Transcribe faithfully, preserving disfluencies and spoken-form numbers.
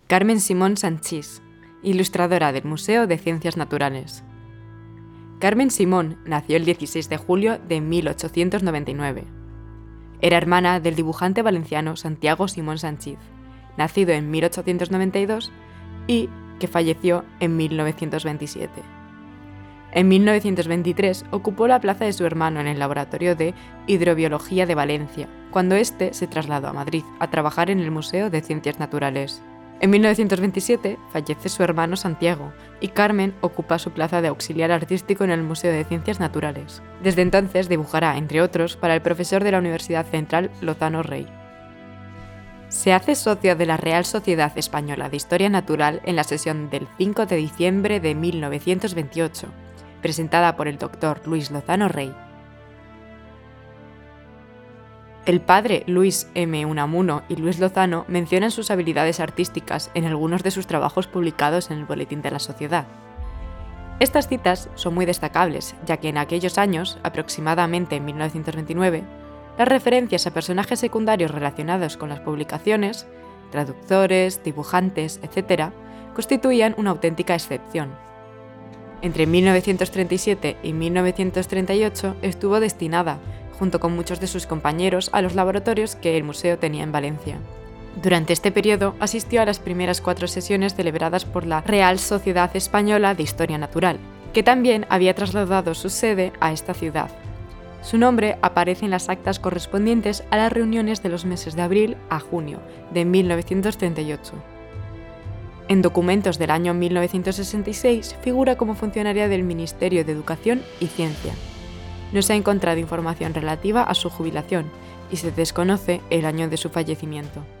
Carmen Simón Sanchís, ilustradora del Museo de Ciencias Naturales. Carmen Simón nació el dieciséis de julio de mil ochocientos noventa y nueve. Era hermana del dibujante valenciano Santiago Simón Sanchís, nacido en mil ochocientos noventa y dos y que falleció en mil novecientos veintisiete. En mil novecientos veintitrés ocupó la plaza de su hermano en el Laboratorio de Hidrobiología de Valencia, cuando éste se trasladó a Madrid a trabajar en el Museo de Ciencias Naturales. En mil novecientos veintisiete fallece su hermano Santiago y Carmen ocupa su plaza de auxiliar artístico en el Museo de Ciencias Naturales. Desde entonces dibujará, entre otros, para el profesor de la Universidad Central Lozano Rey. Se hace socio de la Real Sociedad Española de Historia Natural en la sesión del cinco de diciembre de mil novecientos veintiocho, presentada por el doctor Luis Lozano Rey. El padre Luis M. Unamuno y Luis Lozano mencionan sus habilidades artísticas en algunos de sus trabajos publicados en el Boletín de la Sociedad. Estas citas son muy destacables, ya que en aquellos años, aproximadamente en mil novecientos veintinueve, las referencias a personajes secundarios relacionados con las publicaciones, traductores, dibujantes, etcétera, constituían una auténtica excepción. Entre mil novecientos treinta y siete y mil novecientos treinta y ocho estuvo destinada, junto con muchos de sus compañeros, a los laboratorios que el museo tenía en Valencia. Durante este periodo asistió a las primeras cuatro sesiones celebradas por la Real Sociedad Española de Historia Natural, que también había trasladado su sede a esta ciudad. Su nombre aparece en las actas correspondientes a las reuniones de los meses de abril a junio de mil novecientos treinta y ocho. En documentos del año mil novecientos sesenta y seis figura como funcionaria del Ministerio de Educación y Ciencia. No se ha encontrado información relativa a su jubilación y se desconoce el año de su fallecimiento.